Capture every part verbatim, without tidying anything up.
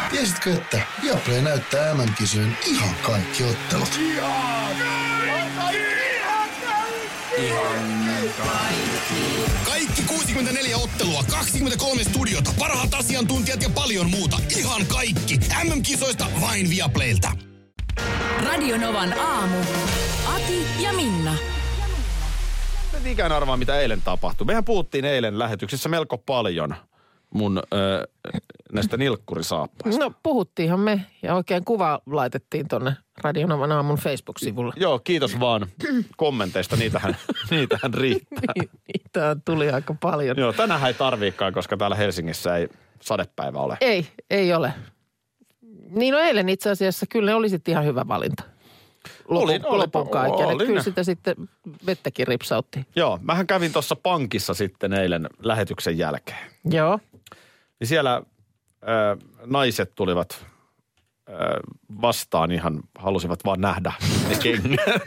Tiesitkö, että Viaplay näyttää M M-kisojen ihan kaikki ottelut? Ihan kaikki! Ihan kaikki! Kaikki kuusikymmentäneljä ottelua, kaksikymmentäkolme studiota, parhaat asiantuntijat ja paljon muuta. Ihan kaikki. M M-kisoista vain Viaplaylta. Radio Novan aamu. Ati ja Minna. Nyt ikään arvaa, mitä eilen tapahtui. Mehän puhuttiin eilen lähetyksessä melko paljon mun ö, näistä nilkkurisaappaista. No puhuttiinhan me ja oikein kuva laitettiin tonne Radio Novan aamun Facebook-sivulle. Joo, kiitos vaan kommenteista. Niitähän, niitähän riittää. Niitä tuli aika paljon. Joo, tänään ei tarviikaan, koska täällä Helsingissä ei sadepäivä ole. Ei, ei ole. Niin no eilen itse asiassa kyllä ne oli sitten ihan hyvä valinta. Lopun, Olin, lopun kaiken. olin. Kyllä sitä sitten vettäkin ripsautti. Joo, mähän kävin tuossa pankissa sitten eilen lähetyksen jälkeen. Joo. Niin siellä äh, naiset tulivat äh, vastaan ihan, halusivat vaan nähdä ne kengät.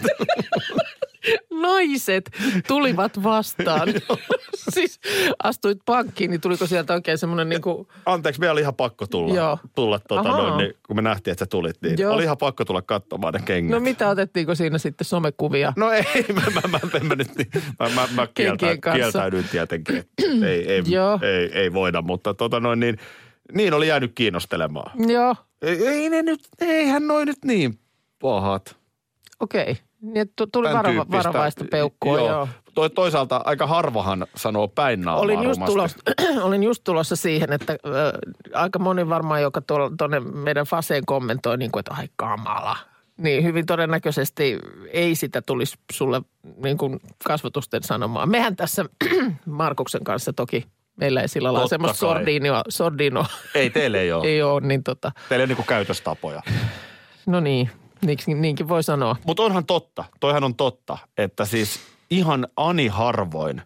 Naiset tulivat vastaan. Siis astuit pankkiin, niin tuliko sieltä oikein semmoinen niin kuin... Anteeksi, meillä oli ihan pakko tulla, Joo. tulla tuota, Ahaa. noin, niin, kun me nähtiin, että sä tulit, niin Joo. oli ihan pakko tulla katsomaan ne kengät. No mitä, otettiinko siinä sitten somekuvia? No ei, mä, mä, mä, mä, mä, nyt, niin- mä, mä, mä kieltä, kieltäydyin tietenkin, että ei, ei, Joo. ei, ei voida, mutta tota noin niin, niin oli jäänyt kiinnostelemaan. Joo, Ei, ei ne nyt, eihän noi nyt niin pahat. okei. Niin, että tuli Tän varova, tyyppistä. varovaista peukkua, joo. joo. To, toisaalta aika harvahan sanoo päin naamaa Olin just, rumasti. tulossa, olin just tulossa siihen, että äh, aika moni varmaan, joka tuonne meidän Faseen kommentoi, niin kuin, että ai kamala. Niin hyvin todennäköisesti ei sitä tulisi sulle niin kuin kasvatusten sanomaan. Mehän tässä Markuksen kanssa toki, meillä ei sillä lailla Totta semmoista kai. sordinoa, sordinoa Ei, teille ei ole. ei ole, niin tota, Teillä ei ole niinku käytöstapoja. no niin, niinkin, niinkin voi sanoa. Mutta onhan totta, toihan on totta, että siis ihan ani harvoin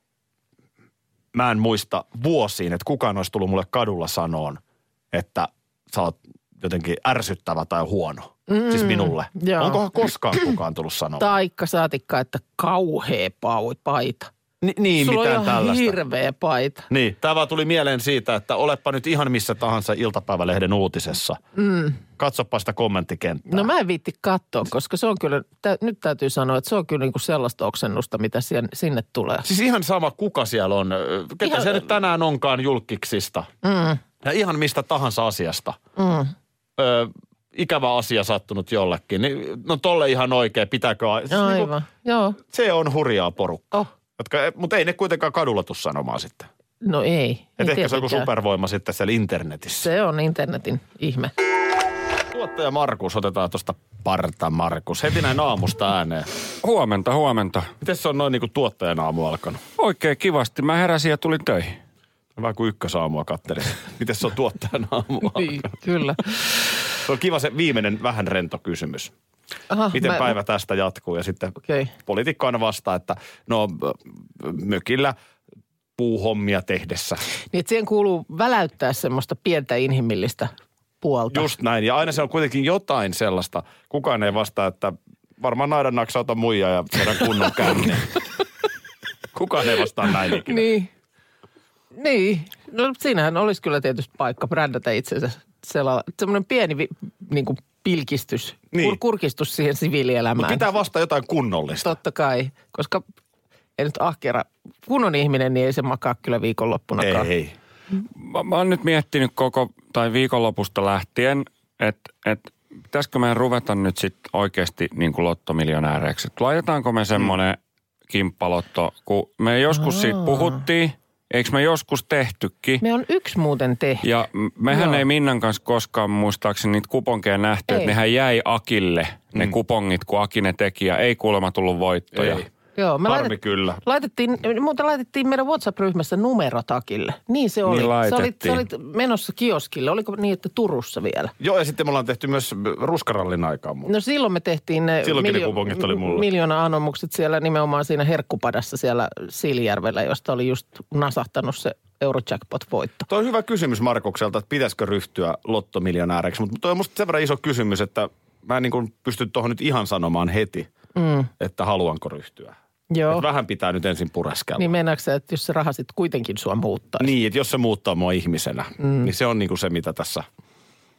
mä en muista vuosiin, että kukaan olisi tullut mulle kadulla sanoon, että sä oot jotenkin ärsyttävä tai huono. Mm, siis minulle. joo. Onkohan koskaan kukaan tullut sanomaan? Taikka saatikka, että kauhea paui paita. Ni, niin, Sulla on mitään ihan tällaista. hirveä paita. Niin, tämä vaan tuli mieleen siitä, että olepa nyt ihan missä tahansa iltapäivälehden uutisessa. Mm. Katsopa sitä kommenttikenttää. No mä en viitti katsoa, koska se on kyllä, tä, nyt täytyy sanoa, että se on kyllä niinku sellaista oksennusta, mitä siihen, sinne tulee. Siis ihan sama, kuka siellä on. Ketä Ihan- se nyt tänään onkaan julkiksista. Mm, Ja ihan mistä tahansa asiasta. mm. Ö, ikävä asia sattunut jollekin. Niin, no tolle ihan oikein, pitääkö... Siis Aivan, niinku, joo. se on hurjaa porukkaa. Oh. Jotka, mutta ei ne kuitenkaan kadulla tuu sanomaan sitten. No ei. Että ei ehkä se on joku tietenkään. supervoima sitten siellä internetissä. Se on internetin ihme. Tuottaja Markus, otetaan tuosta parta Markus. Heti näin aamusta ääneen. Huomenta, huomenta. Miten se on noin niin kuin tuottajan aamu alkanut? Oikein kivasti. Mä heräsin ja tulin töihin. Vähän kuin ykkösaamua kattelin. Miten se on tuottajan aamu Niin, alkanut? kyllä. Se on kiva se viimeinen vähän rento kysymys. Aha, Miten mä- päivä tästä jatkuu? Ja sitten Okei. poliitikko aina vastaa, että no mökillä puuhommia tehdessä. Niin, että siihen kuuluu väläyttää semmoista pientä inhimillistä puolta. Just näin. Ja aina se on kuitenkin jotain sellaista. Kukaan ei vastaa, että varmaan naidan naksauta muija ja meidän kunnon känne. Kukaan ei vastaa näin ikinä. Niin. Niin. No siinähän olisi kyllä tietysti paikka brändätä itsensä sellainen, semmoinen pieni vi, niin kuin pilkistys, Niin. kur, kurkistus siihen siviilielämään. Mutta pitää vastata jotain kunnollista. Totta kai, koska ei nyt ahkera, kunnon ihminen, niin ei se makaa kyllä viikonloppunakaan. Ei. Mä, mä oon nyt miettinyt koko, tai viikonlopusta lähtien, että et, pitäisikö meidän ruveta nyt sitten oikeasti niin kuin lottomiljonääreiksi. Et laitetaanko me semmoinen mm. kimppalotto, kun me joskus siitä puhuttiin, eikö me joskus tehtykin? Me on yksi muuten tehty. Ja m- mehän Joo. ei Minnan kanssa koskaan muistaakseni niitä kuponkeja nähty, Ei. että nehän jäi Akille, ne kupongit, kun Aki ne teki ja ei kuulemma tullut voittoja. Ei. Joo, me Harmi laitet, kyllä. laitettiin, muuten laitettiin meidän WhatsApp-ryhmässä numero Takille. Niin se oli. Niin sä, olit, laitettiin. sä olit menossa kioskille. Oliko niin, että Turussa vielä? Joo, ja sitten me ollaan tehty myös ruskarallin aikaan. No silloin me tehtiin ne Silloinkin ne kupongit oli mulla. miljoona anomukset siellä nimenomaan siinä Herkkupadassa siellä Siilijärvellä, josta oli just nasahtanut se Eurojackpot-voitto. Tuo on hyvä kysymys Markukselta, että pitäisikö ryhtyä lottomiljonääriksi. Mutta tuo on musta sen verran iso kysymys, että mä en niin kuin pysty tuohon nyt ihan sanomaan heti, mm. että haluanko ryhtyä. Joo. Et vähän pitää nyt ensin pureskella. Niin meinaatko sä, että jos se raha sitten kuitenkin sua muuttaa? Niin, että jos se muuttaa mua ihmisenä, mm. niin se on niin kuin se, mitä tässä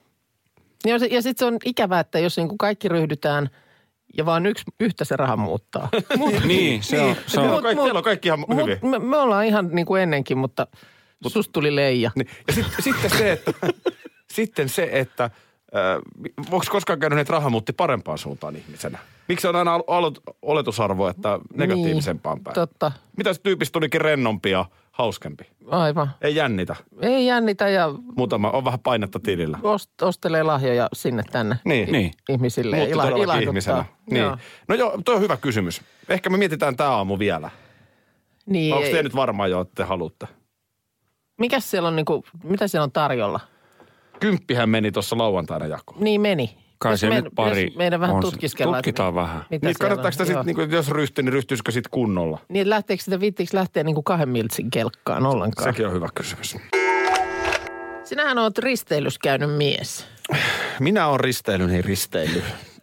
Ja, ja sitten se on ikävää, että jos niin kuin kaikki ryhdytään ja vaan yksi yhtä se raha muuttaa. Niin, se on. Se on. Mut, kaikki, teillä on kaikki ihan mut, hyvin. Me, me ollaan ihan niin kuin ennenkin, mutta Mut, susta tuli leija. Niin. Ja sit, sitten se, että, sitten se, että äh, onko koskaan käynyt, että raha muutti parempaan suuntaan ihmisenä? Miksi on aina ollut oletusarvo, että negatiivisempaan päin? Totta. Mitä se tyypistä tulikin rennompi ja hauskempi? Aivan. Ei jännitä. Ei jännitä ja Muutama, on vähän painetta tilillä. Ost, ostelee lahjoja sinne tänne Niin. Niin. ihmisille. Muutti ila, todellakin ilahduttaa. ihmisenä. Niin. Joo. No joo, toi on hyvä kysymys. Ehkä me mietitään tää aamu vielä. Niin, Onko te nyt varmaan jo, että te haluatte? Mikäs siellä on niinku, mitä siellä on tarjolla? Kymppihän meni tuossa lauantaina jakoon. Niin meni. Kai Jos se me, nyt pari jos meidän vähän on se- tutkiskellaan. tutkitaan että vähän. Mitä Niin siellä kannattaako sitä on. sitten, Joo. niin jos ryhtyy, niin ryhtyisikö sitten kunnolla? Niin, että lähteekö sitä, viittiinkö lähteä niinku kahden miltsin kelkkaan ollenkaan? Sekin on hyvä kysymys. Sinähän oot risteilys käynyt mies. Minä olen risteily, niin risteily.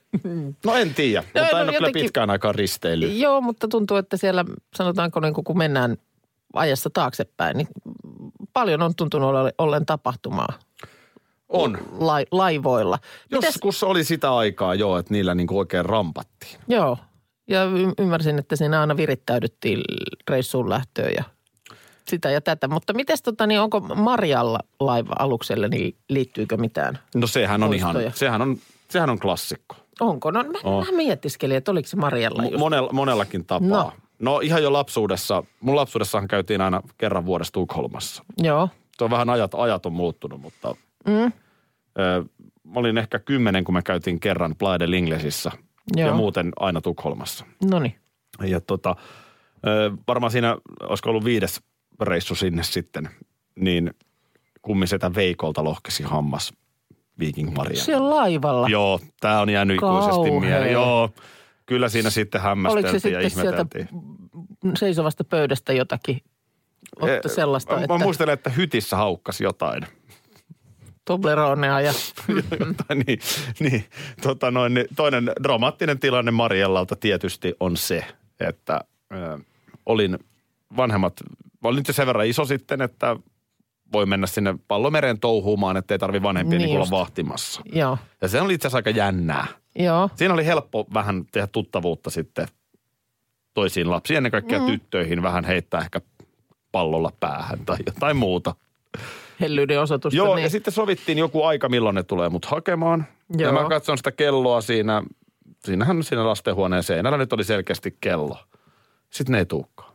No en tiedä, No, mutta no, en ole kyllä jotenkin- pitkään aikaan risteily. Joo, mutta tuntuu, että siellä sanotaanko niin kun mennään ajassa taaksepäin, niin paljon on tuntunut ole- ollen tapahtumaa On. lai, laivoilla. Mites- Joskus oli sitä aikaa jo, että niillä niinku oikein rampattiin. Joo, ja y- ymmärsin, että siinä aina virittäydyttiin reissuun lähtöön ja sitä ja tätä. Mutta mites tota, niin onko Marjalla laiva-alukselle, niin liittyykö mitään? No sehän on Muistoja. ihan, sehän on, sehän on klassikko. Onko? No mä, On. mä mietiskelin, että oliko se Marjalla M- just. monella, monellakin tapaa. No. No ihan jo lapsuudessa, mun lapsuudessahan käytiin aina kerran vuodessa Tukholmassa. Joo. Tuo vähän ajat, ajat on muuttunut, mutta Mm. ö, mä olin ehkä kymmenen, kun me käytiin kerran Playa del Inglesissa Joo. ja muuten aina Tukholmassa. Noniin. Ja tota, ö, varmaan siinä, olisiko ollut viides reissu sinne sitten, niin kummisetä Veikolta lohkesi hammas Viking Maria. Siellä laivalla. Joo, tää on jäänyt ikuisesti Kauhea. mieleen. Joo, kyllä siinä sitten Oliko hämmästeltiin se ja sitten sieltä ihmeteltiin. seisovasta pöydästä jotakin? Otta sellaista, mä, että mä muistelen, että hytissä haukkasi jotain. Tobleronea ja jotain niin, niin, tota noin, niin toinen dramaattinen tilanne Marjallalta tietysti on se, että ö, olin vanhemmat, mä olin nyt jo sen verran iso sitten, että voi mennä sinne Pallomereen touhuumaan, ettei tarvi vanhempia Niin niin olla just. vahtimassa. joo, Ja se oli itse asiassa aika jännää. joo. Siinä oli helppo vähän tehdä tuttavuutta sitten toisiin lapsiin, ennen kaikkea mm. tyttöihin, vähän heittää ehkä pallolla päähän tai jotain muuta. Hellyyden osoitusta. Joo, niin. ja sitten sovittiin joku aika, milloin ne tulee mut hakemaan. Joo. Ja mä katson sitä kelloa siinä, siinähän siinä lastenhuoneen seinällä nyt oli selkeästi kello. Sitten ne ei tulekaan.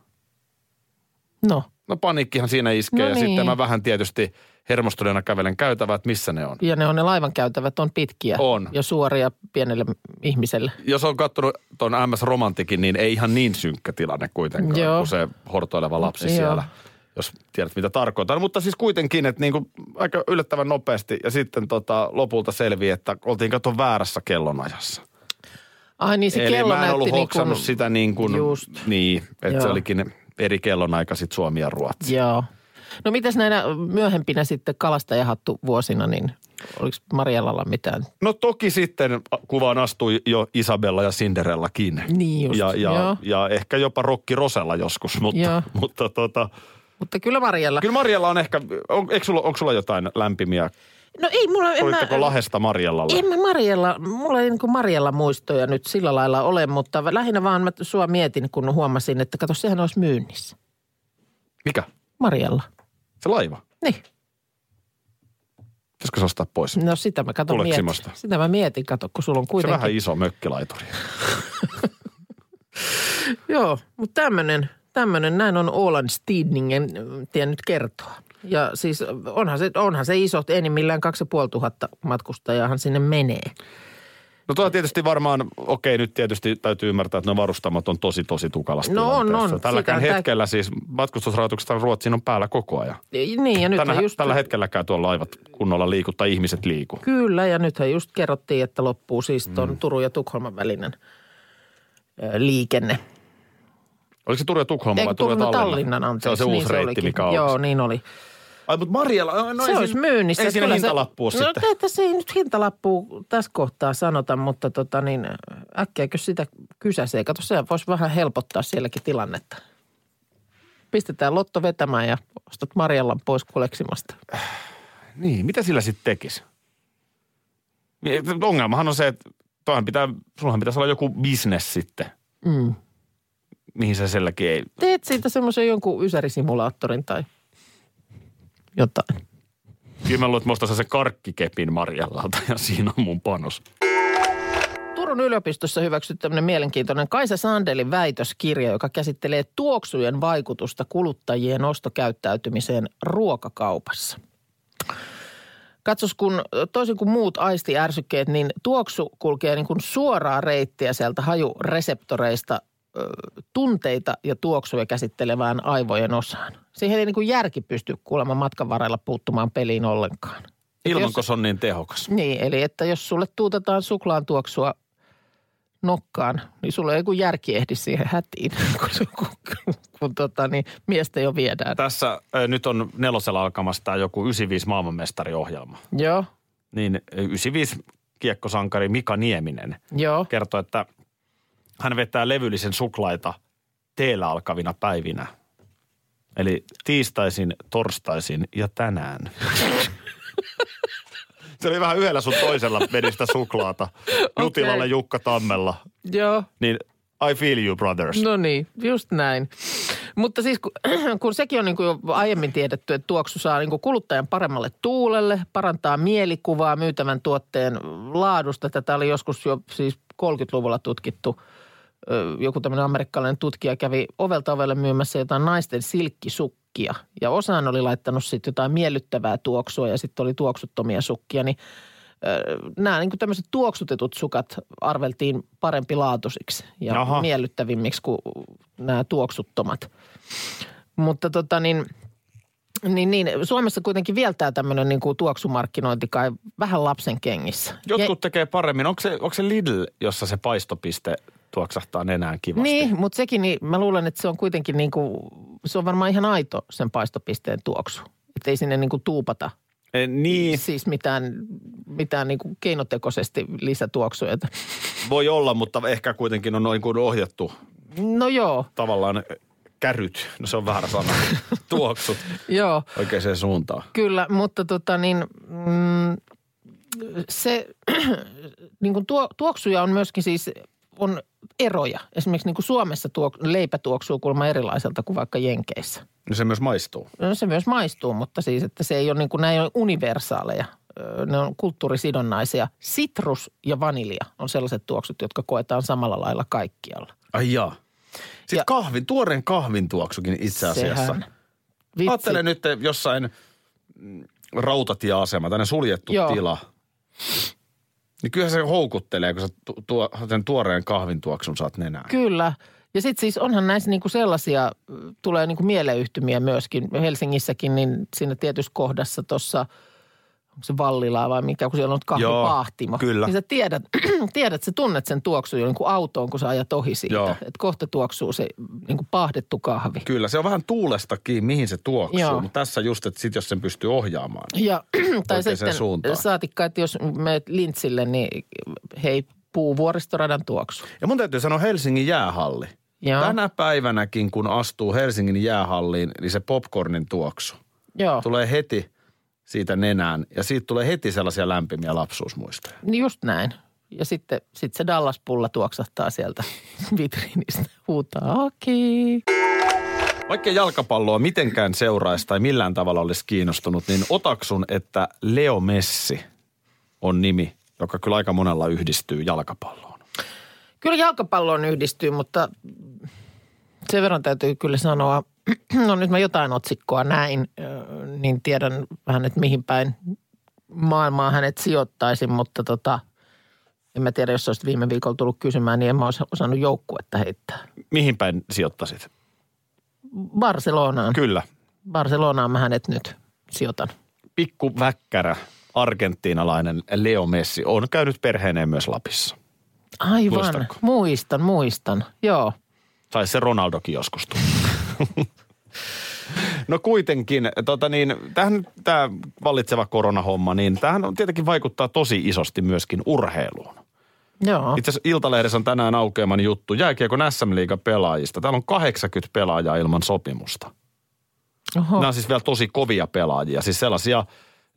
No, No paniikkihan siinä iskee No ja niin. sitten mä vähän tietysti hermostuneena kävelen käytävää, että missä ne on. ja ne on ne laivan käytävät on pitkiä. On. Ja suoria pienelle ihmiselle. Jos on katsonut tuon M S Romantikin, niin ei ihan niin synkkä tilanne kuitenkaan Joo. kuin se hortoileva lapsi Joo. siellä. Jos tiedät, mitä tarkoitan. No, mutta siis kuitenkin, että niin kuin aika yllättävän nopeasti. Ja sitten tota, lopulta selvii, että oltiin kato väärässä kellonajassa. Ai niin, se Eli kello mä en näytti ollut niin hoksannut kuin, sitä niin kuin, Just. niin, että se Joo. olikin eri kellonaika sitten Suomi ja Ruotsi. Joo. No mitäs näinä myöhempinä sitten kalastajahattu vuosina, niin oliko Marjallalla mitään? No toki sitten kuvaan astui jo Isabella ja Cinderellakin. Niin just, ja, ja, joo. ja ehkä jopa Rokki Rosella joskus, mutta, Joo. mutta tota, Mutta kyllä Marjalla. kyllä Marjalla on ehkä, on, eikö sulla, onko sulla jotain lämpimiä? No ei mulla, en Olitteko mä, Lahesta Marjallalle? en mä Marjalla, mulla ei niin kuin Marjalla muistoja nyt sillä lailla ole, mutta lähinnä vaan mä sua mietin, kun huomasin, että kato, sehän olisi myynnissä. Mikä? Marjalla. Se laiva? Niin. Pitäisikö se ostaa pois? No sitä mä katon mietin. Tuleksimosta. Sitä mä mietin, kato, kun sulla on Se kuitenkin. vähän iso mökkilaituri. Joo, mutta tämmöinen, tämmöinen, näin on Åland Tidningen tiennyt kertoa. Ja siis onhan se, onhan se isot, enimmillään kaksi ja puoli tuhatta matkustajaahan sinne menee. No tuo tietysti varmaan, okei nyt tietysti täytyy ymmärtää, että ne varustamot on tosi tosi tukalassa No on, tilanteessa. on. Tälläkään Sitähän tää- hetkellä siis matkustusrahoituksesta Ruotsiin on päällä koko ajan. Niin ja nyt Tänä, just... Tällä hetkelläkään tuolla laivat kunnolla liiku tai ihmiset liiku. Kyllä, ja nythän just kerrottiin, että loppuu siis tuon mm. Turun ja Tukholman välinen ö, liikenne. Oliko se Turun ja Tukholma vai Eikö Turun ja Turun ja Tallinna? Tallinnan, anteeksi. Se on se niin uusi reitti, olikin. mikä on. Joo, niin oli. Ai, mutta Marjalla, no Se ei olisi siinä, myynnissä. Ei siinä Kyllä hintalappua se, sitten. No tässä ei nyt hintalappua tässä kohtaa sanota, mutta tota niin, äkkiäkö sitä kysäsee. Kato, se voisi vähän helpottaa sielläkin tilannetta. Pistetään lotto vetämään ja ostat Marjallan pois koleksimasta. Niin, mitä sillä sitten tekisi? Ongelmahan on se, että toihan pitää, sullahan pitäisi olla joku business sitten. Mm. Mihin se selläkin ei... Teet siitä semmoisen jonkun ysärisimulaattorin tai jotain. Kyllä mä luulen, että mä ostan sen karkkikepin Marjallalta ja siinä on mun panos. Turun yliopistossa hyväksytty tämmöinen mielenkiintoinen Kaisa Sandelin väitöskirja, joka käsittelee tuoksujen vaikutusta kuluttajien ostokäyttäytymiseen ruokakaupassa. Katsos, kun toisin kuin muut aistiärsykkeet, niin tuoksu kulkee niin kuin suoraa reittiä sieltä hajureseptoreista ö, tunteita ja tuoksuja käsittelevään aivojen osaan. Siihen ei niin kuin järki pysty kuulemma matkan varrella puuttumaan peliin ollenkaan. Ilmanko se on niin tehokas? Niin, eli että jos sulle tuutetaan suklaan tuoksua nokkaan, niin sulla ei joku järki ehdi siihen hätiin, kun, kun, kun, kun tota, niin, miestä jo viedään. Tässä äh, nyt on nelosella alkamassa tämä joku yhdeksänkymmentäviisi maailmanmestariohjelma. Joo. Niin yhdeksänkymmentäviisi kiekkosankari Mika Nieminen Joo. kertoo, että hän vetää levyllisen suklaita teellä alkavina päivinä. Eli tiistaisin, torstaisin ja tänään. Se oli vähän yhdellä sun toisella meni sitä suklaata. Jutilalla okay. Jukka Tammella. Joo. Niin I feel you, brothers. No niin, just näin. Mutta siis kun, kun sekin on niin kuin jo aiemmin tiedetty, että tuoksu saa niin kuin kuluttajan paremmalle tuulelle, parantaa mielikuvaa myytävän tuotteen laadusta. Tätä oli joskus jo siis kolmekymmentäluvulla tutkittu. Joku tämmöinen amerikkalainen tutkija kävi ovelta ovelle myymässä jotain naisten silkkisukkia. Ja osaan oli laittanut sitten jotain miellyttävää tuoksua ja sitten oli tuoksuttomia sukkia. Niin nämä niin kuin tämmöiset tuoksutetut sukat arveltiin parempi laatusiksi ja Jaha. miellyttävimmiksi kuin nämä tuoksuttomat. Mutta tota niin, niin, niin Suomessa kuitenkin vieltää tämmöinen niin kuin tuoksumarkkinointi kai vähän lapsen kengissä. Jotkut ja, tekee paremmin. Onko se, onko se Lidl, jossa se paistopiste tuoksahtaa nenään kivasti? Niin, mutta sekin, niin mä luulen, että se on kuitenkin niin kuin, se on varmaan ihan aito sen paistopisteen tuoksu. Että ei sinne niin kuin tuupata. E, niin. Siis mitään, mitään niin kuin keinotekoisesti lisätuoksuja. Voi olla, mutta ehkä kuitenkin on noin kuin ohjattu. No joo. Tavallaan käryt, no se on väärä sana, tuoksut joo. oikeaan suuntaan. Kyllä, mutta tota niin, mm, se niin kuin tuo, tuoksuja on myöskin siis, on eroja. Esimerkiksi niin kuin Suomessa tuok, leipä tuoksuu kuulemma erilaiselta kuin vaikka Jenkeissä. No se myös maistuu. No se myös maistuu, mutta siis, että se ei ole niin kuin, nämä ei ole universaaleja. Ne on kulttuurisidonnaisia. Sitrus ja vanilja on sellaiset tuoksut, jotka koetaan samalla lailla kaikkialla. Ai jaa. Sitten ja kahvin, tuoreen kahvin tuoksukin itse asiassa. Sehän. Ajattele nyt jossain rautatieasema, tänne suljettu Joo. tila. Niin kyllähän se houkuttelee, kun sä tuo, sen tuoreen kahvin tuoksun saat nenään. Kyllä. Ja sitten siis onhan näissä niinku sellaisia, tulee niinku mieleyhtymiä myöskin. Helsingissäkin, niin siinä tietyssä kohdassa tuossa, onko se Vallilaa vai mikä, kun siellä on kahvipahtimo. Joo, kyllä. Niin sä tiedät, tiedät, sä tunnet sen tuoksun jo niin kuin autoon, kun sä ajat ohi siitä. Että kohta tuoksuu se niin kuin pahdettu kahvi. Kyllä, se on vähän tuulestakin, mihin se tuoksuu. Joo. Mutta tässä just, että sit jos sen pystyy ohjaamaan ja, tai sitten suuntaan. Saatikka, että jos menet Lintsille, niin hei, puuvuoristoradan tuoksu. Ja mun täytyy sanoa Helsingin jäähalli. Joo. Tänä päivänäkin, kun astuu Helsingin jäähalliin, niin se popcornin tuoksu Joo. tulee heti siitä nenään. Ja siitä tulee heti sellaisia lämpimiä lapsuusmuistoja. Niin just näin. Ja sitten sit se Dallas-pulla tuoksahtaa sieltä vitriinistä. Huutaa, Aki. Vaikka jalkapalloa mitenkään seuraisi tai millään tavalla olisi kiinnostunut, niin otaksun, että Leo Messi on nimi, joka kyllä aika monella yhdistyy jalkapalloon. Kyllä jalkapalloon yhdistyy, mutta sen verran täytyy kyllä sanoa, no nyt mä jotain otsikkoa näin, niin tiedän vähän, että mihin päin maailmaa hänet sijoittaisin, mutta tota, en mä tiedä, jos olisit viime viikolla tullut kysymään, niin en mä olisi osannut joukkuetta heittää. Mihin päin sijoittaisit? Barcelonaan. Kyllä. Barcelonaan mä hänet nyt sijoitan. Pikku väkkärä, argentiinalainen Leo Messi on käynyt perheineen myös Lapissa. Aivan, Muistatko? muistan, muistan, joo. Saisi se Ronaldokin joskus tulla. No kuitenkin, tota niin, tähän, tämä vallitseva koronahomma, niin tämähän on tietenkin vaikuttaa tosi isosti myöskin urheiluun. Joo. Itse asiassa Iltalehdessä on tänään aukeaman juttu jääkiekon S M-liigan pelaajista. Täällä on kahdeksankymmentä pelaajaa ilman sopimusta. Oho. Nämä on siis vielä tosi kovia pelaajia, siis sellaisia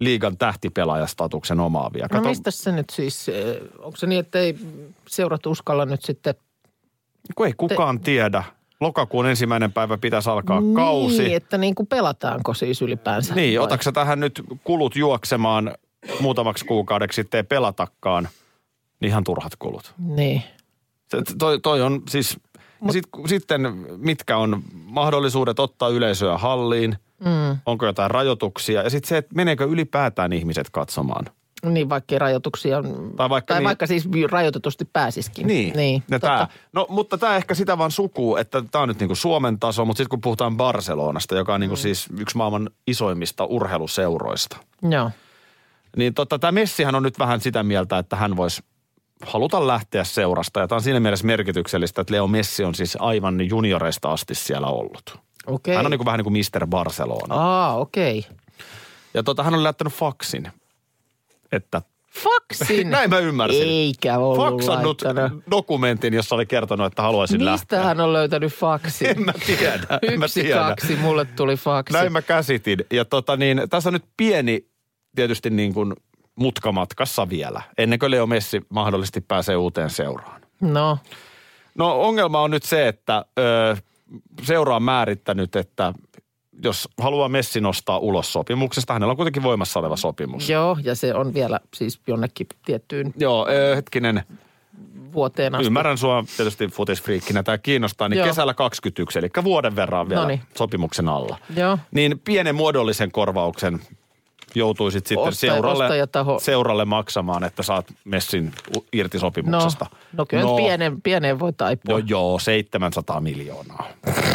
liigan tähtipelaajastatuksen omaavia. Kato, No mistä se nyt siis, onko se niin, että ei seurat uskalla nyt sitten... kun ei kukaan te... tiedä. Lokakuun ensimmäinen päivä pitäisi alkaa niin, kausi. Niin, että niin kuin pelataanko siis ylipäänsä. Niin, vai? otatko sä tähän nyt kulut juoksemaan muutamaksi kuukaudeksi sitten ei pelatakaan, niin ihan turhat kulut. Niin. Se, toi, toi on siis, Mut, sit, sitten mitkä on mahdollisuudet ottaa yleisöä halliin, mm. onko jotain rajoituksia ja sitten se, että meneekö ylipäätään ihmiset katsomaan. Niin, vaikka rajoituksia, tai vaikka, tai niin, vaikka siis rajoitetusti pääsisikin. Niin, niin tää. No mutta tämä ehkä sitä vaan sukuu, että tämä on nyt niinku Suomen taso, mutta sitten kun puhutaan Barcelonasta, joka on niinku mm. siis yksi maailman isoimmista urheiluseuroista. Joo. Niin tota, tämä Messihän on nyt vähän sitä mieltä, että hän voisi haluta lähteä seurasta. Ja tämä on siinä mielessä merkityksellistä, että Leo Messi on siis aivan junioreista asti siellä ollut. Okei. Hän on niinku vähän niin kuin mister Barcelona. Aa, okei. Okay. Ja tota, hän on lähtenyt faksin, että... Faksin? Näin mä ymmärsin. Eikä ollut faksannut laittanut. Dokumentin, jossa oli kertonut, että haluaisin Mistä lähteä. Mistä hän on löytänyt faksin? En mä tiedä. En mä Yksi, tiedä. kaksi, mulle tuli faksi. Näin mä käsitin. Ja tota niin, tässä on nyt pieni tietysti niin kuin mutkamatkassa vielä, ennen kuin Leo Messi mahdollisesti pääsee uuteen seuraan. No. No ongelma on nyt se, että ö, seura on määrittänyt, että jos haluaa Messi nostaa ulos sopimuksesta, hänellä on kuitenkin voimassa oleva sopimus. Joo, ja se on vielä siis jonnekin tiettyyn... Joo, ö, hetkinen. Vuoteen asti. Ymmärrän sua tietysti futisfriikkinä, tämä kiinnostaa, niin Joo. kesällä kaksikymmentäyksi, eli vuoden verran vielä Noniin. sopimuksen alla. Joo. Niin pienen muodollisen korvauksen joutuisit sitten Ostaja, seuralle, ostajataho. seuralle maksamaan, että saat Messin irti sopimuksesta. No, no kyllä no, pienen, pienen voi taipua. Joo, joo, seitsemänsataa miljoonaa.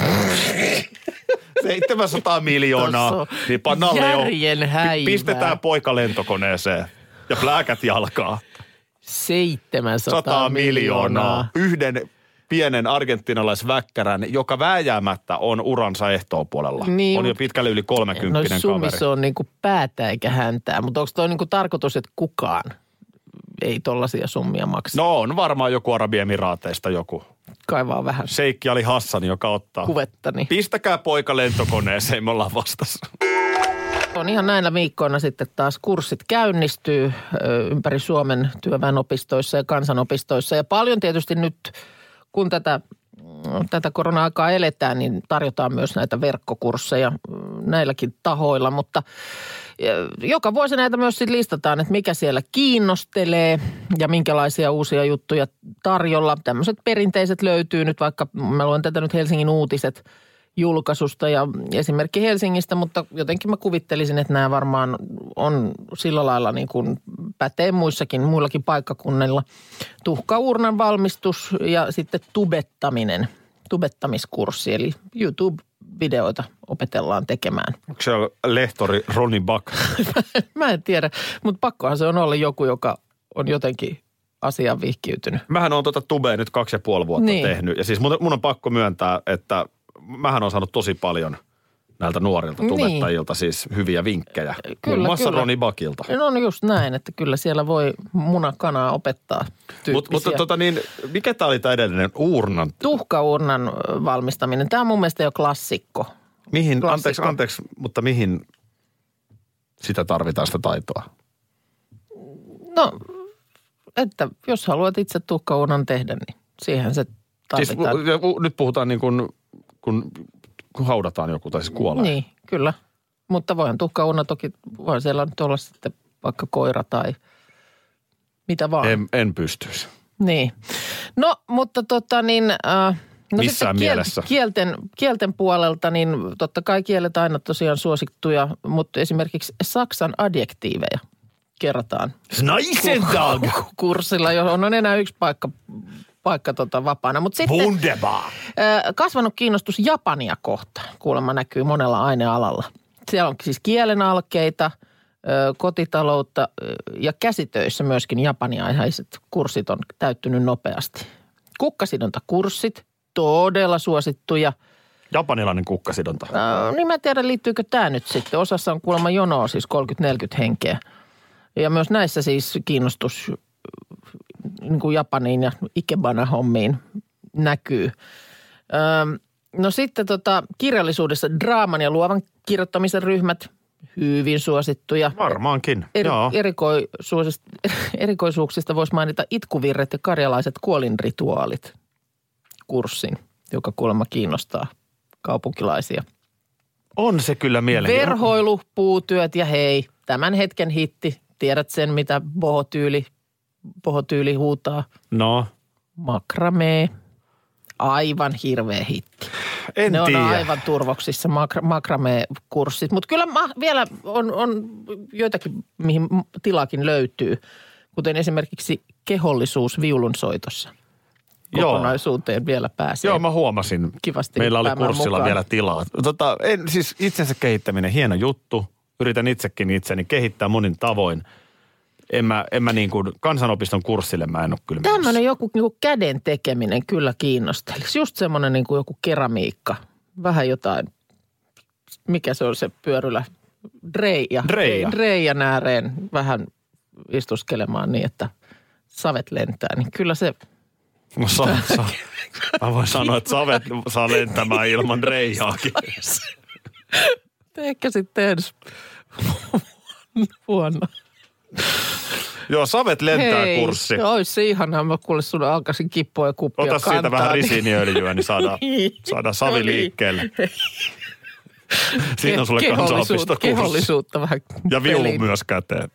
seitsemänsataa miljoonaa. Niin pannaan järjen häivää. Pistetään poika lentokoneeseen ja pläkät jalkaa. seitsemänsataa miljoonaa. Yhden pienen argentinalaisväkkärän, joka vääjäämättä on uransa ehtoopuolella. Niin, on jo pitkälle yli kolmekymppinen no, kaveri. No se on niinku päätä eikä häntää, mutta onko toi niinku tarkoitus, että kukaan ei tollaisia summia maksa? No on varmaan joku Arabiemiraateista joku. Kaivaa vähän. Sheikki Ali Hassan, joka ottaa. Kuvettani. Pistäkää poika lentokoneeseen, me ollaan vastassa. On ihan näillä viikkoina sitten taas kurssit käynnistyy ympäri Suomen työväenopistoissa ja kansanopistoissa. Ja paljon tietysti nyt, kun tätä, tätä korona-aikaa eletään, niin tarjotaan myös näitä verkkokursseja näilläkin tahoilla. Mutta joka vuosi näitä myös sitten listataan, että mikä siellä kiinnostelee ja minkälaisia uusia juttuja tarjolla. Tämmöiset perinteiset löytyy nyt, vaikka mä luen tätä nyt Helsingin Uutiset julkaisusta ja esimerkki Helsingistä, mutta jotenkin mä kuvittelisin, että nämä varmaan on sillä lailla niin kuin pätee muissakin, muillakin paikkakunnilla. Tuhkaurnan valmistus ja sitten tubettaminen, tubettamiskurssi, eli YouTube-videoita opetellaan tekemään. Onko se lehtori Roni Buck? Mä en tiedä, mutta pakkohan se on olla joku, joka on jotenkin asiaan vihkiytynyt. Mähän on tuota tubea nyt kaksi ja puoli vuotta niin. tehnyt ja siis mun, mun on pakko myöntää, että mähän on saanut tosi paljon näiltä nuorilta tubettajilta niin. siis hyviä vinkkejä. Kyllä, muun muassa Roni Buckilta. No just näin, että kyllä siellä voi munakanaa opettaa tyyppisiä. Mut, mutta tota niin, mikä tämä oli tämä edellinen uurnan? Tuhkaurnan valmistaminen. Tämä on mun mielestä jo klassikko. Mihin, klassikko. anteeksi, anteeksi, mutta mihin sitä tarvitaan sitä taitoa? No, että jos haluat itse tuhkaurnan tehdä, niin siihen se tarvitaan. Siis nyt puhutaan niin kuin... Kun, kun haudataan joku tai siis kuolee. Niin, kyllä. Mutta voihan tuhkaurna toki, voihan siellä nyt olla sitten vaikka koira tai mitä vaan. En, en pystyisi. Niin. No, mutta tota niin... Äh, no missään kiel, mielessä. Kielten, kielten puolelta, niin totta kai kielet aina tosiaan suosittuja, mutta esimerkiksi Saksan adjektiiveja kerrataan. Schneisentag! Kurssilla, johon on enää yksi paikka paikka tota vapaana. Mutta sitten Wunderbar. Kasvanut kiinnostus Japania kohtaan. Kuulemma näkyy monella ainealalla. Siellä on siis kielenalkeita, kotitaloutta ja käsitöissä myöskin japaniaihaiset kurssit on täyttynyt nopeasti. Kukkasidontakurssit, todella suosittuja. Japanilainen kukkasidonta. Äh, niin mä en tiedä, liittyykö tämä nyt sitten. Osassa on kuulemma jonoa, siis kolmekymmentä neljäkymmentä henkeä. Ja myös näissä siis kiinnostus niin kuin Japaniin ja Ikebana-hommiin näkyy. Öö, no sitten tota, kirjallisuudessa draaman ja luovan kirjoittamisen ryhmät hyvin suosittuja. Varmaankin, Eri, joo. Erikoisuuksista voisi mainita itkuvirret ja karjalaiset kuolinrituaalit kurssin, joka kuulemma kiinnostaa kaupunkilaisia. On se kyllä mielenkiintoinen. Verhoilu, puutyöt ja hei, tämän hetken hitti. Tiedät sen, mitä bohotyyli, bohotyyli huutaa. No. Makramee. Aivan hirveä hitti. En ne tiedä. on aivan turvoksissa makra, makramee-kurssit. Mutta kyllä ma, vielä on, on joitakin, mihin tilakin löytyy. Kuten esimerkiksi kehollisuus viulunsoitossa. Kokonaisuuteen vielä pääsee. Joo, mä huomasin. Kivasti meillä oli kurssilla mukaan. vielä tilaa. Tota, en, siis itsensä kehittäminen, hieno juttu. Yritän itsekin itseni kehittää monin tavoin. En mä, en mä niin kuin kansanopiston kurssille mä en ole kyllä menossa. Tämmöinen joku niin kuin käden tekeminen kyllä kiinnostelisi. Just semmoinen niin kuin joku keramiikka. Vähän jotain, mikä se on se pyörylä? Dreija. Dreija. Dreijan ääreen vähän istuskelemaan niin, että savet lentää. Niin kyllä se... No sa, sa, mä voin sanoa, että savet saa lentämään ilman reijaakin. Ehkä sitten ensi vuonna. Joo, savet lentää Hei, kurssi. Ois se ihanaa. Mä kuule sun alkaisin kippoa ja kuppia Ota kantaa. siitä vähän niin- risiiniöljyä, niin saadaan, saadaan savi liikkeelle. Siinä on sulle kansanopistokurssi. Kehollisuutta vähän Ja viulu peliin. myös käteen.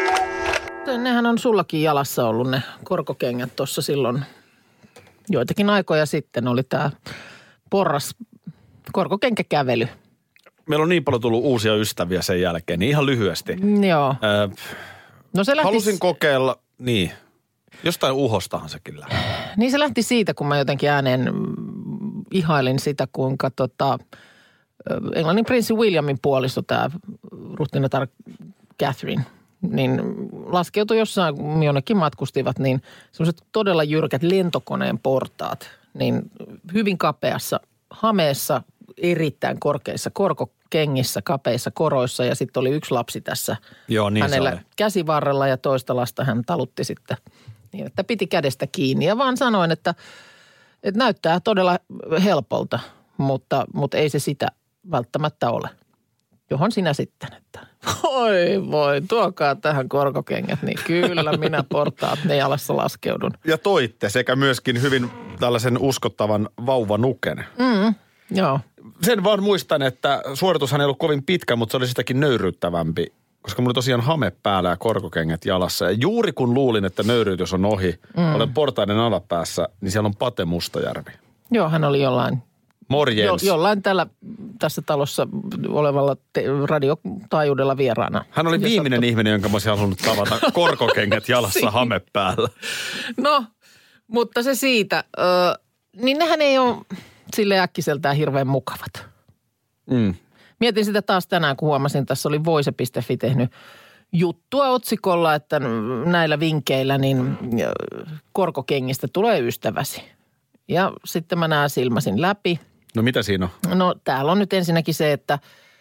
Nehän on sullakin jalassa ollut ne korkokengät tuossa silloin joitakin aikoja sitten. Oli tämä porras korkokenkäkävely. Meillä on niin paljon tullut uusia ystäviä sen jälkeen, niin ihan lyhyesti. Joo. Öö, No se lähti, halusin kokeilla, niin, jostain uhostahan sekin lähti. niin se lähti siitä, kun mä jotenkin ääneen mm, ihailin sitä, kuinka tota, ö, Englannin prinssi Williamin puoliso, tämä ruhtinatar Catherine, niin laskeutui jossain, jonnekin matkustivat, niin semmoiset todella jyrkät lentokoneen portaat, niin hyvin kapeassa hameessa, erittäin korkeissa korkokengissä, kapeissa koroissa ja sitten oli yksi lapsi tässä Joo, niin hänellä se oli. käsivarrella ja toista lasta hän talutti sitten niin, että piti kädestä kiinni. Ja vaan sanoin, että, että näyttää todella helpolta, mutta, mutta ei se sitä välttämättä ole. Johon sinä sitten, että voi voi, tuokaa tähän korkokengät, niin kyllä minä portaat ne jalassa laskeudun. Ja toitte sekä myöskin hyvin tällaisen uskottavan vauvanuken. Mm, joo. Sen vaan muistan, että suoritushan ei ollut kovin pitkä, mutta se oli sitäkin nöyryyttävämpi, koska mulla oli tosiaan hame päällä ja korkokengät jalassa. Ja juuri kun luulin, että nöyryytys on ohi, mm. olen portaiden alapäässä, niin siellä on Pate Mustajärvi. Joo, hän oli jollain, Morjens. jo, jollain tällä, tässä talossa olevalla te, radiotaajuudella vieraana. Hän oli Ja viimeinen sattui- ihminen, jonka mä olisin halunnut tavata korkokengät jalassa hame päällä. No, mutta se siitä. Ö, niin nehän ei ole sille äkkiseltään hirveän mukavat. Mm. Mietin sitä taas tänään, kun huomasin, tässä oli voise piste fi tehnyt juttua otsikolla, että näillä vinkkeillä niin korkokengistä tulee ystäväsi. Ja sitten mä nää silmäsin läpi. No mitä siinä on? No täällä on nyt ensinnäkin se, että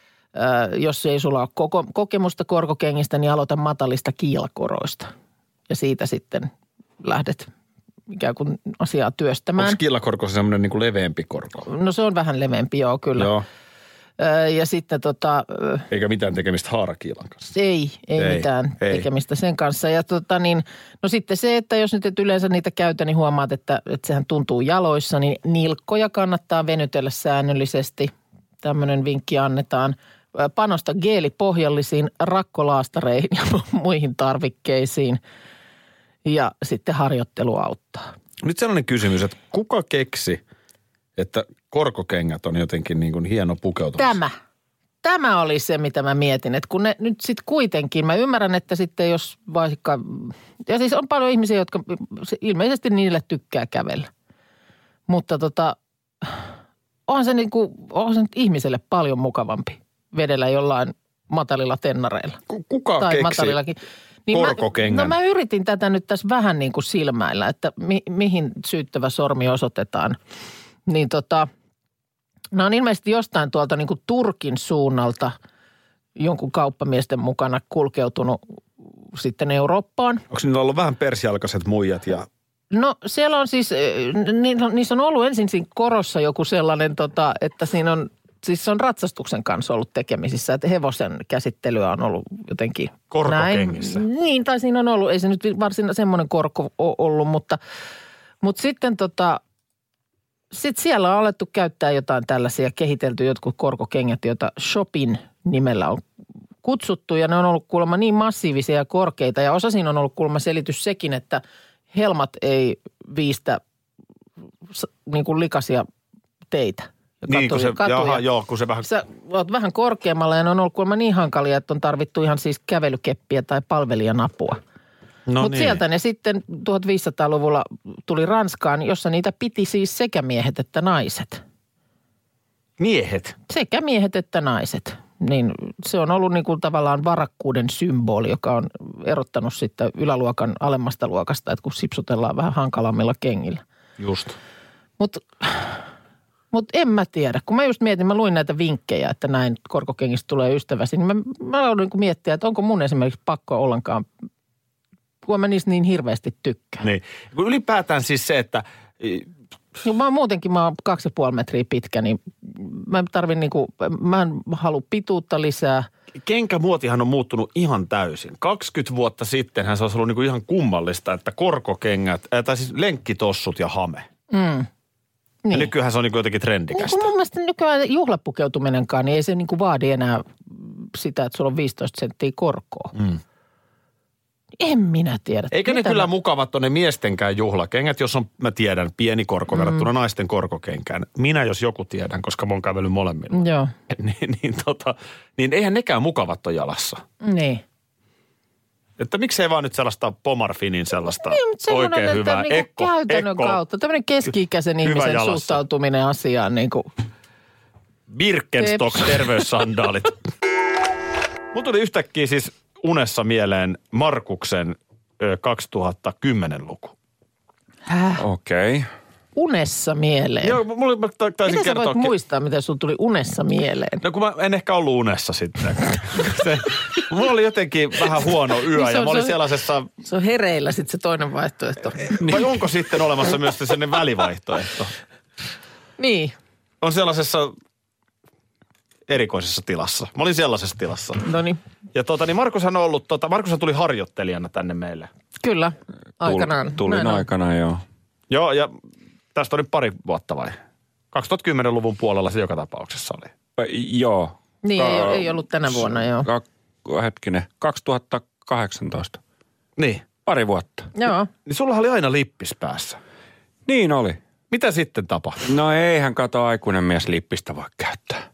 ö, jos ei sulla ole koko, kokemusta korkokengistä, niin aloita matalista kiilakoroista. Ja siitä sitten lähdet ikään kuin asiaa työstämään. Onko killakorko se semmoinen niin kuin leveämpi korko? No se on vähän leveämpi, joo kyllä. Joo. Ö, ja sitten tota, ö, Eikä mitään tekemistä haarakiilan kanssa. ei, ei, Ei, mitään ei. tekemistä sen kanssa. Ja tota niin, no sitten se, että jos nyt et yleensä niitä käytä, niin huomaat, että, että sehän tuntuu jaloissa, niin nilkkoja kannattaa venytellä säännöllisesti. Tämmöinen vinkki annetaan. Ö, Panosta geelipohjallisiin rakkolaastareihin ja muihin tarvikkeisiin. Ja sitten harjoittelu auttaa. Nyt sellainen kysymys, että kuka keksi, että korkokengät on jotenkin niin kuin hieno pukeutumista? Tämä. Tämä oli se, mitä mä mietin, että kun ne nyt sitten kuitenkin, mä ymmärrän, että sitten jos vaikka, ja siis on paljon ihmisiä, jotka se ilmeisesti niille tykkää kävellä. Mutta tota, onhan se niinku, onhan se nyt ihmiselle paljon mukavampi vedellä jollain matalilla tennareilla. Ku- Kuka Tai keksi matalillakin. korkokengän? Mä, no mä yritin tätä nyt tässä vähän niin kuin silmäillä, että mi, mihin syyttävä sormi osoitetaan. Niin tota, nämä on ilmeisesti jostain tuolta niin kuin Turkin suunnalta jonkun kauppamiesten mukana kulkeutunut sitten Eurooppaan. Onko niillä ollut vähän persjalkaiset muijat ja No siellä on siis, ni- niissä on ollut ensin siinä korossa joku sellainen, tota, että siinä on siis se on ratsastuksen kanssa ollut tekemisissä, että hevosen käsittelyä on ollut jotenkin Korkokengissä. näin. Niin, tai siinä on ollut, ei se nyt varsin semmoinen korko ole ollut, mutta, mutta sitten tota, sit siellä on alettu käyttää jotain tällaisia, kehitelty jotkut korkokengät, joita Shopin nimellä on kutsuttu, ja ne on ollut kuulemma niin massiivisia ja korkeita, ja osa siinä on ollut kuulemma selitys sekin, että helmat ei viistä niin kuin likaisia teitä. Niin, kun se, jaha, joo, kun se vähän... Sä oot vähän korkeammalla ja ne on ollut kuulemma niin hankalia, että on tarvittu ihan siis kävelykeppiä tai palvelijanapua. No Mutta niin. sieltä ne sitten tuhatviisisataaluvulla tuli Ranskaan, jossa niitä piti siis sekä miehet että naiset. Miehet? Sekä miehet että naiset. Niin se on ollut niin kuin tavallaan varakkuuden symboli, joka on erottanut sitten yläluokan alemmasta luokasta, että kun sipsutellaan vähän hankalammilla kengillä. Just. Mutta mut en mä tiedä. Kun mä just mietin, mä luin näitä vinkkejä, että näin korkokengistä tulee ystäväsi, niin mä, mä aloin niin miettiä, että onko mun esimerkiksi pakko ollenkaan, kun mä niistä niin hirveästi tykkään. Niin. Ylipäätään siis se, että... No, mä oon muutenkin, mä oon kaksi ja puoli metriä pitkä, niin mä tarvin niinku, mä en halua pituutta lisää. Kenkämuotihan on muuttunut ihan täysin. kaksikymmentä vuotta sittenhän se olisi ollut niinku ihan kummallista, että korkokengät, äh, tai siis lenkkitossut ja hame. Mm. Niin. Ja nykyään se on niinku jotenkin trendikästä. Niin mun mielestä nykyään juhlapukeutuminenkaan, niin ei se niinku vaadi enää sitä, että sulla on viisitoista senttiä korkoa. Mm. En minä tiedä. Eikä ne kyllä mä... mukavat ole ne miestenkään juhlakengät, jos on, mä tiedän, pieni korko verrattuna mm. naisten korkokenkään. Minä jos joku tiedän, koska mä oon kävellyt molemmilla. Joo. niin, niin, tota, niin eihän nekään mukavat ole jalassa. Niin. Että miksei vaan nyt sellaista Pomarfinin sellaista niin, oikein että hyvää. Niinku Ekko, käytännön ekko, kautta. Tämmöinen keski-ikäisen ihmisen jalassa. Suhtautuminen asiaan. Niin kuin. Birkenstock terveyssandaalit. Mun tuli yhtäkkiä siis unessa mieleen Markuksen ö, kaksituhattakymmenen-luku. Häh? Okei. Okay. Unessa mieleen? Joo, mulla, mä taisin miten sä kertoa... voit muistaa, miten sun tuli unessa mieleen? No kun mä en ehkä ollut unessa sitten. se, mulla oli jotenkin vähän huono yö niin on, ja mä olin se, sellaisessa... Se on hereillä sitten se toinen vaihtoehto. Vai onko sitten olemassa myös sellainen välivaihtoehto? Niin. On sellaisessa erikoisessa tilassa. Mä olin sellaisessa tilassa. Noniin. Ja tota, niin Markushan on ollut, tota, Markushan tuli harjoittelijana tänne meille. Kyllä, aikanaan. Tulin aikanaan, joo. Joo, ja tästä on nyt pari vuotta vai? kaksituhattakymmenluvun puolella se joka tapauksessa oli. Joo. Niin, Ka- ei, ei ollut tänä vuonna, joo. Ka- hetkinen, kaksituhattakahdeksantoista. Niin. Pari vuotta. Joo. Niin sulla oli aina lippis päässä. Niin oli. Mitä sitten tapahtui? No eihän kato aikuinen mies lippistä voi käyttää.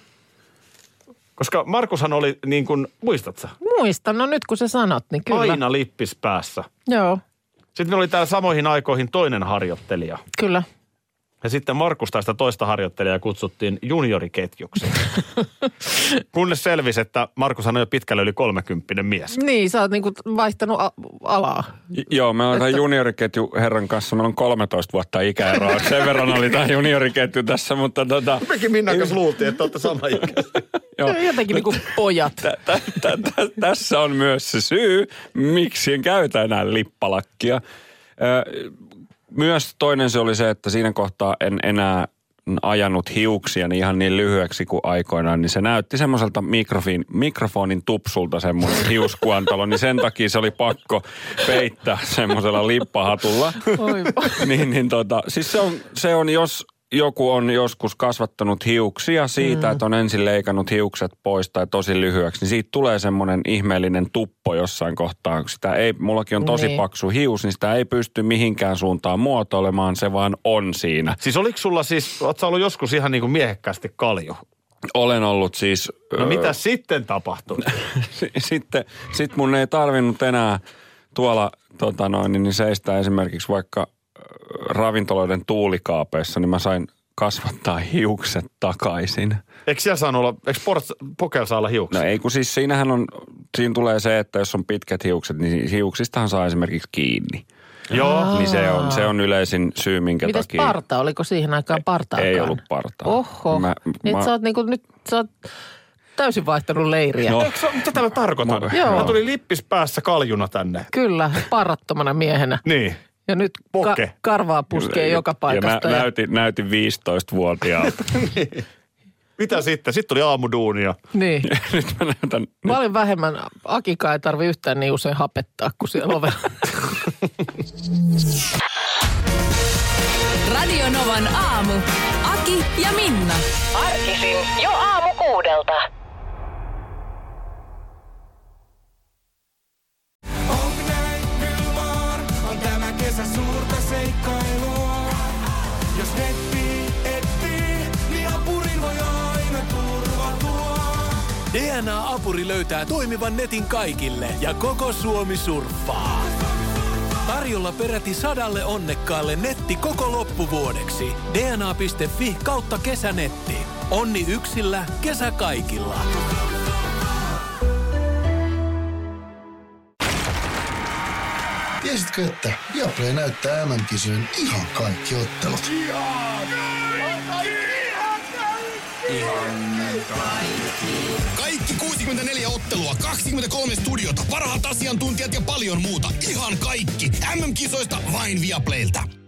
Koska Markushan oli niin kuin, muistat sä? Muistan, no nyt kun sä sanot, niin kyllä. Aina lippis päässä. Joo. Sitten oli täällä samoihin aikoihin toinen harjoittelija. Kyllä. Ja sitten Markusta sitä toista harjoittelijaa kutsuttiin junioriketjuksi. Kunnes selvisi, että Markushan on jo pitkälle yli kolmekymppinen mies. Niin, sä oot niinku vaihtanut a- alaa. J- joo, me ollaan että... junioriketju herran kanssa, meillä on kolmetoista vuotta ikäeroa. Sen verran oli tämä junioriketju tässä, mutta tota... Mekin Minnan kanssa luultiin, että olette sama ikäisiä. Joo. Jotenkin niinku pojat. Tä, tä, tä, tä, tässä on myös se syy, miksi en käytä enää lippalakkia. Ö, Myös toinen se oli se, että siinä kohtaa en enää ajanut hiuksia niin ihan niin lyhyeksi kuin aikoinaan, niin se näytti semmoiselta mikrofin, mikrofonin tupsulta semmoinen hiuskuantalo, niin sen takia se oli pakko peittää semmoisella lippahatulla. Oi. niin, niin tota, siis se on, se on, jos joku on joskus kasvattanut hiuksia siitä, mm. että on ensin leikannut hiukset pois tai tosi lyhyeksi, niin siitä tulee semmoinen ihmeellinen tuppo jossain kohtaa. Sitä ei, mullakin on tosi niin. paksu hius, niin sitä ei pysty mihinkään suuntaan muotoilemaan, se vaan on siinä. Siis oliko sulla siis, ootko sä ollut joskus ihan niin kuin miehekkäästi kalju? Olen ollut siis... No öö, mitä sitten tapahtui? sitten sit mun ei tarvinnut enää tuolla tota noin, niin seistää esimerkiksi vaikka ravintoloiden tuulikaapeissa, niin mä sain kasvattaa hiukset takaisin. Eikö siellä saanut olla, eikö Pokel saa olla hiuksia? No ei, kun siis siinähän on, siinä tulee se, että jos on pitkät hiukset, niin hiuksistahan saa esimerkiksi kiinni. Joo. Niin se on, se on yleisin syy, minkä Mites takia... Mites parta? Oliko siihen aikaan partaakaan? Ei ollut partaa. Oho. Mä, niin mä... sä oot niinku nyt, sä oot täysin vaihtanut leiriä. No. Eikö, tätä mä tarkoitan? Mä, Joo. mä tulin lippis päässä kaljuna tänne. Kyllä, parattomana miehenä. Niin. Ja nyt ka- karvaa puskee ja, joka paikasta. Ja, ja... näytin, näytin viisitoistavuotiaalta. Mitä sitten? Sitten tuli aamuduunia. Niin. Nyt mä näytän. Mä olin vähemmän, Akikaan ei tarvi yhtään niin usein hapettaa kuin siellä ovella. Radio Novan aamu. Aki ja Minna. Arkisin jo aamu kuudelta. On tämä kesä suurta seikkailua. Jos netti etsii, niin apurin voi aina turvautua. D N A-apuri löytää toimivan netin kaikille ja koko Suomi surffaa. Tarjolla peräti sadalle onnekkaalle netti koko loppuvuodeksi. dna piste fi kautta kesänetti. Onni yksillä, kesä kaikilla. Tiesitkö, että Viaplay näyttää M M-kisojen ihan kaikki ottelut? Kaikki kuusikymmentäneljä ottelua, kaksikymmentäkolme studiota, parhaat asiantuntijat ja paljon muuta. Ihan kaikki. M M-kisoista vain Viaplaylta.